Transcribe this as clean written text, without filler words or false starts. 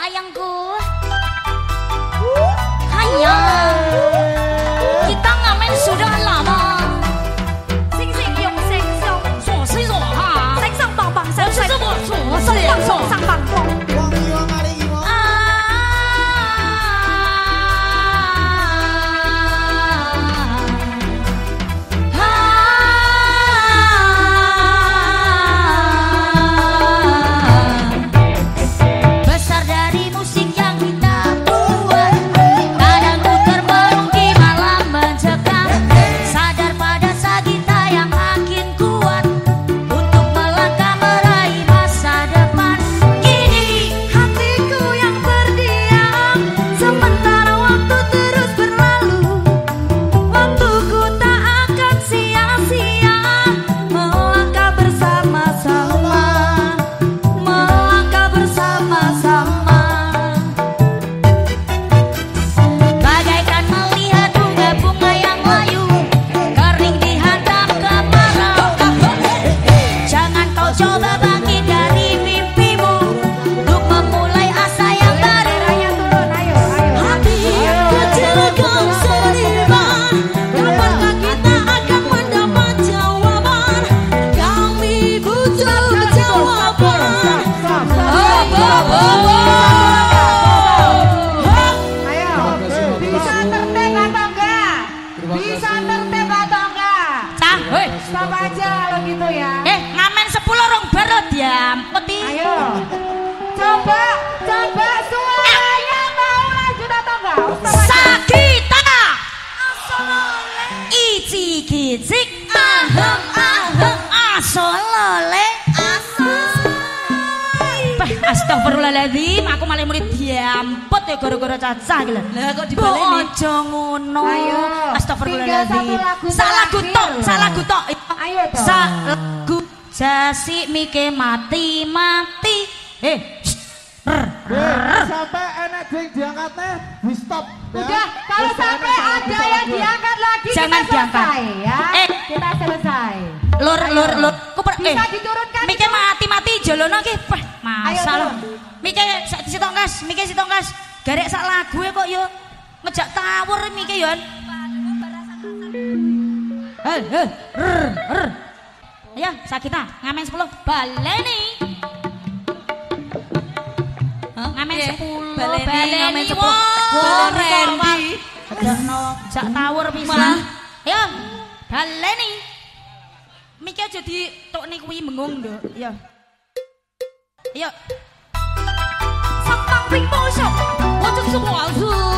sayangku. Hanya kita ngamen sudah lama. Sing sing yong sing song, song sing song ha. Sing song bang bang sing sing song song bang song sang bang bang. Astagfirullahaladzim, aku malah murid diamput ya gara-gara cacah gila. Lah kok dibaleni? Ojo ngono. Astagfirullahaladzim. Salah gutok. Ayo toh. Lagu Jasi Mike mati. Sampai enak ding diangkatnya di stop. Udah, kalau sampai ada yang diangkat lagi jangan kita selesai ya. Kita selesai. Lur. Bisa diturunkan. Mike mati jolono ki. Masalah. Mike sitok gas. Garek sak lagu kok yo ngejak tawur Mike yo. Ayo, Sakita, ngamen 10. Baleni. Ngamen 10. Baleni ngamen 10. Rendi. Adakno jak tawur pisan. Ayo, baleni. Mike aja ditokne kuwi mengung nduk. Ayo. Sang pang ping mo shop. 我就是我是